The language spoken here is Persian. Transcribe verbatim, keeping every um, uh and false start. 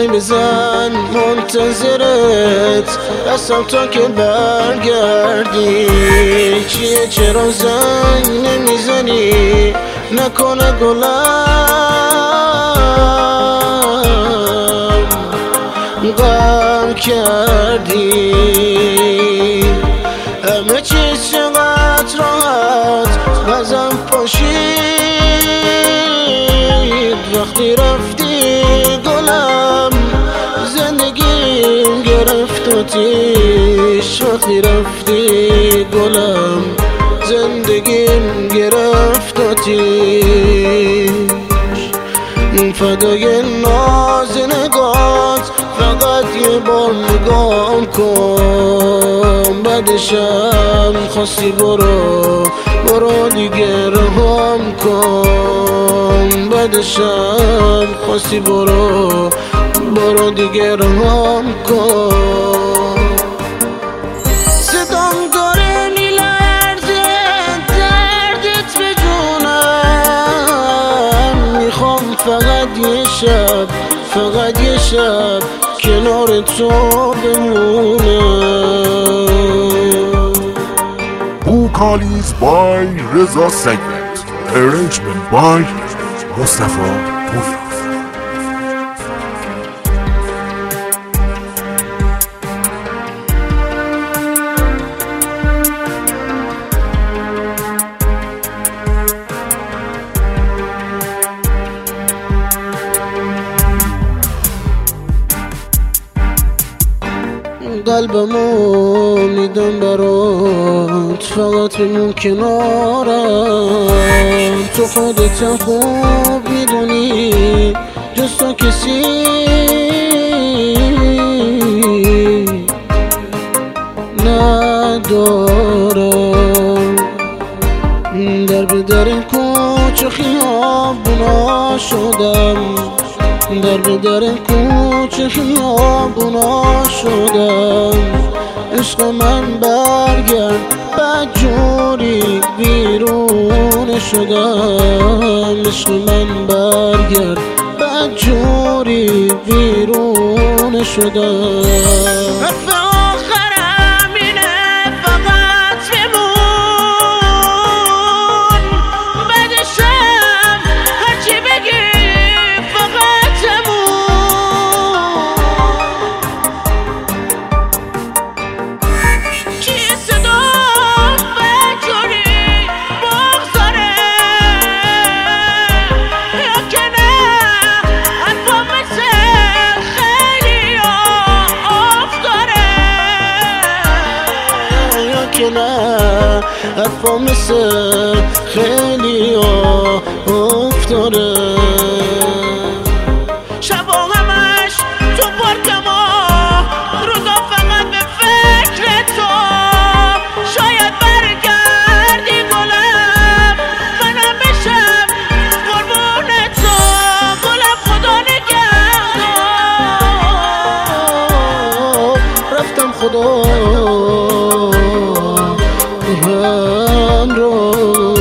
زنگ بزن منتظرت هستم تا که برگردی. چیه چرا زنگ نمیزنی؟ نکنه گلم غم کردی. همه چیز چقدر راحت بازم پاشید وقتی رفتی گلم. زندگیم گرفت آتیش وقتی رفتی گلم. زندگیم گرفت آتیش. فدای ناز نگات فقط یه بار نگام کن. بعدشم خواستی برو برو دیگه رهام کن. بعدشم خواستی برو برو دیگه رهام کن. صدام داره میلرزه دردت به جونم. میخوام فقط یه شب فقط یه شب کنار تو بمونم. Vocals by Reza Segment. Arrangement by Mustafa Puri. قلبمو میدم برات فقط بمون کنارم. تو خودتم خوب میدونی جز تو کسی ندارم. در به در این کوچه خیابونا شدم. در به در کوچه خیابونا شدم. عشق من برگرد بدجوری ویرونه شدم. عشق من برگرد بدجوری ویرونه شدم. حرف آخرم اینه فقط بمون. بعدشم هرچی بگی نه حرفا مثل خیلی ها افتاره. شبا همش تو پارکم ها روزا فقط به فکر تو. شاید برگردی گلم منم بشم قربون تو. گلم خدا نگهدار. رفتم خدا هم رو